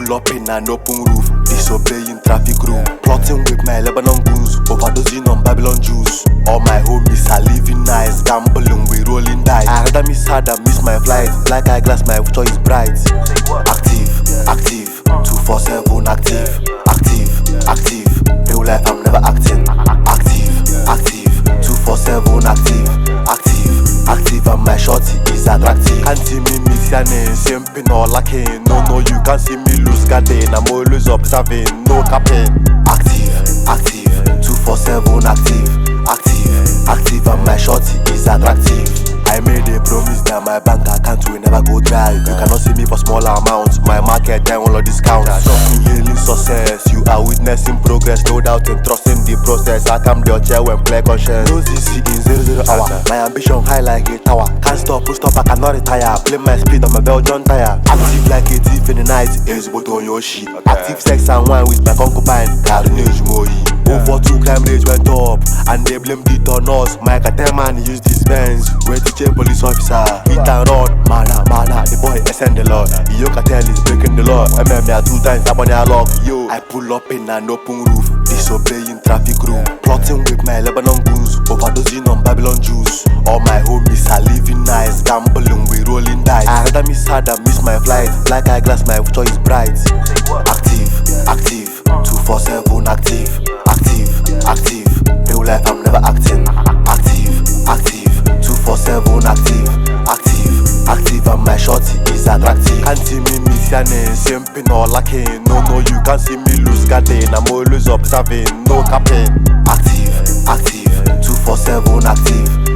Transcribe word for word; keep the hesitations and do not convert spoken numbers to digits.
pull up in an open roof, disobeying traffic rule, plotting with my Lebanon goons, overdosing on Babylon Jews. All my homies are living nice, gambling, we rolling dice. I rather miss hard than miss my flight. Black eye glass, my future is bright. Active, active, two four seven active, active, active. Real life I'm never acting. Active, active, two four seven active, active, active. And my shorty is attractive. Can't see me missing, simping or lacking. No, no, you can't see me lose garden. I'm always observing, no capping. Active, active, two four seven active, active, active. And my shorty is attractive. I made a promise that my bank account will never go dry. You cannot see me for small amounts. My market time all discounts. Something hailing success. You are witnessing progress, no doubt in trusting the process. I come your chair when play conscience. No Z C in zero zero hour. My ambition high like a tower. Can't stop, push stop, I cannot retire. Play my speed on my Belgian tire. Active like a thief in the night. Is but on your shit. Active sex and wine with my concubine. Carnage moi. Over two crime rates went up, and they blamed it on us. My cartel man used his Benz. Where to change police officer, hit and run. Mana, mana, the boy ascend the law. Yo cartel is breaking the law. M M A two times, up on their lock. Yo, I pull up in an open roof, disobeying traffic rule, plotting with my Lebanon goons, overdosing on Babylon Jews. All my homies are living nice, gambling, we rolling dice. I rather miss hard than miss my flight. Black eye glass, my future is bright. Active, active, two four seven active, active, active. Real life I'm never acting. Active, active, two four seven active, active, active. And my shorty is attractive. Can't see me missing, simping or lacking. No, no, you can't see me lose garden. I'm always observing, no capping. Active, active, two four seven active,